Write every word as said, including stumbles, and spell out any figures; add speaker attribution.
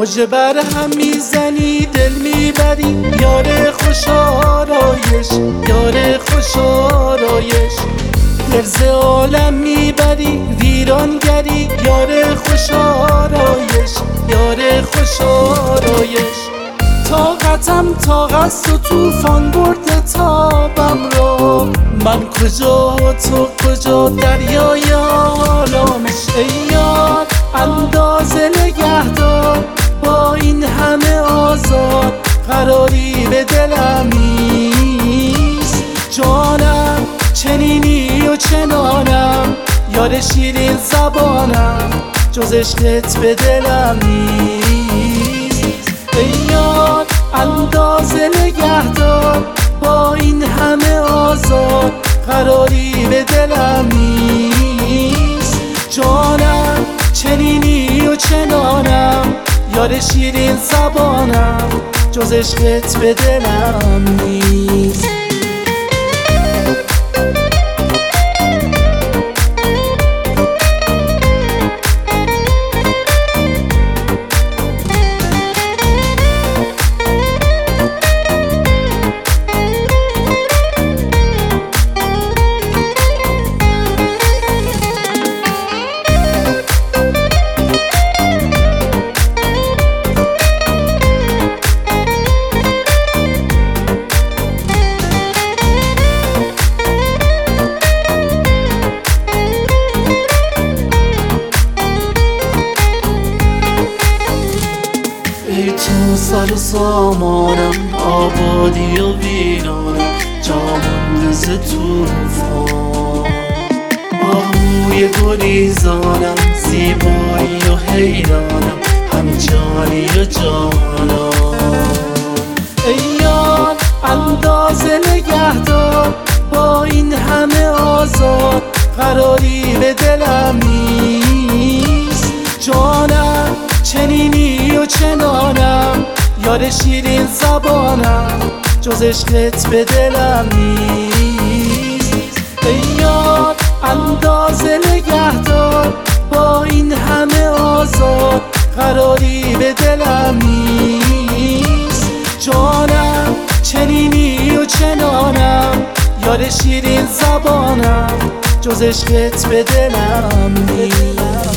Speaker 1: مژه بر هم میزنی دل میبری، یار خوش آرایش، یار خوش آرایش. دل ز عالم میبری ویرانگری، یار خوش آرایش، یار خوش آرایش. طاقتم طاقت و طوفان برده تابم را، من کجا تو کجا دریای آرامش. ای یار اندازه نگهدار با این همه آزار، قراری به دلم نیست. جانم چنینی و چنانم، یار شیرین زبانم، جز عشقت به دلم نیست. ای یار اندازه نگهدار با این همه آزار، قراری به دلم نیست. جانم چنینی و چنانم، یار شیرین زبانم، جز عشقت به دلم نیست. ای تو سر و سامانم، آبادی و ویرانم، جا مانده ز طوفان. آهوی گریزانم، زیبایی و حیرانم، هم جانی و جانان. ای یار اندازه نگهدار با این همه آزار، قراری به دلم نیست. جانم چنینی و چنانم، یار شیرین زبانم، جز عشقت به دلم نیست. ای یار اندازه نگهدار با این همه آزار، قراری به دلم نیست. جانم چنینی و چنانم، یار شیرین زبانم، جز عشقت به دلم نیست.